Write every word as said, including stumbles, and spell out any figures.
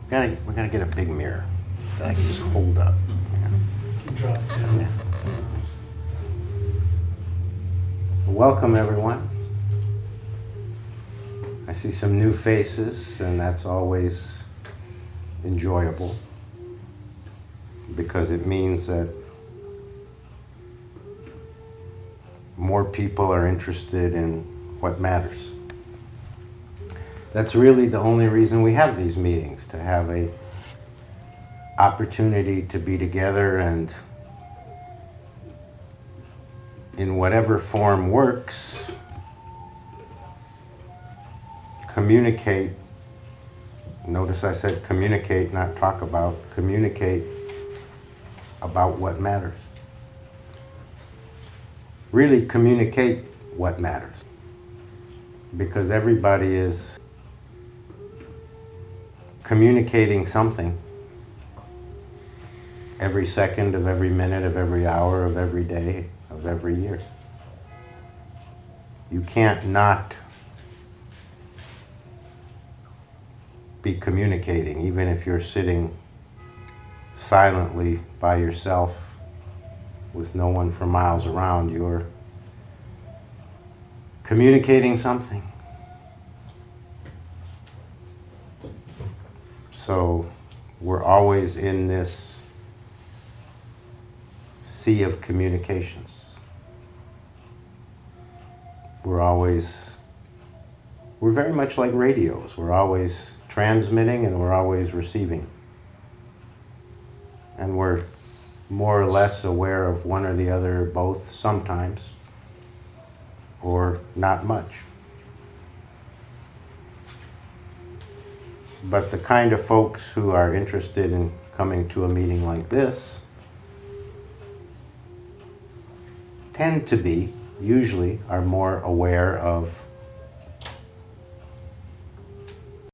We gotta, we gotta get a big mirror that I can just hold up. Yeah. Can drop it down. Yeah. Welcome, everyone. I see some new faces, and that's always enjoyable because it means that more people are interested in what matters. That's really the only reason we have these meetings, to have a opportunity to be together and in whatever form works, communicate. Notice I said communicate, not talk about. Communicate about what matters. Really communicate what matters. Because everybody is communicating something every second of every minute of every hour of every day of every year. You can't not be communicating, even if you're sitting silently by yourself with no one for miles around. You're communicating something. So we're always in this sea of communications. We're always, we're very much like radios. We're always transmitting and we're always receiving. And we're more or less aware of one or the other, or both sometimes, or not much. But the kind of folks who are interested in coming to a meeting like this tend to be, usually, are more aware of